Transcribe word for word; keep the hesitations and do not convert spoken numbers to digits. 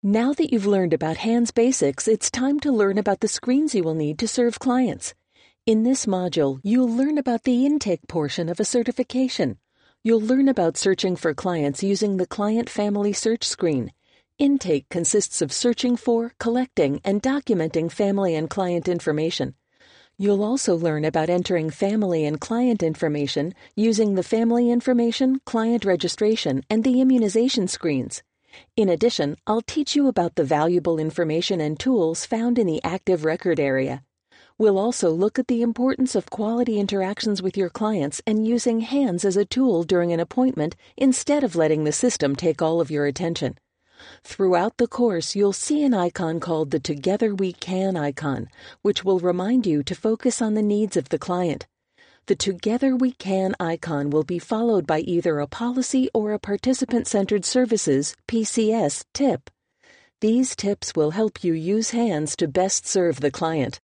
Now that you've learned about Hands Basics, it's time to learn about the screens you will need to serve clients. In this module, you'll learn about the intake portion of a certification. You'll learn about searching for clients using the Client Family Search screen. Intake consists of searching for, collecting, and documenting family and client information. You'll also learn about entering family and client information using the Family Information, Client Registration, and the Immunization screens. In addition, I'll teach you about the valuable information and tools found in the Active Record area. We'll also look at the importance of quality interactions with your clients and using Hands as a tool during an appointment instead of letting the system take all of your attention. Throughout the course, you'll see an icon called the Together We Can icon, which will remind you to focus on the needs of the client. The Together We Can icon will be followed by either a policy or a participant-centered services P C S tip. These tips will help you use Hands to best serve the client.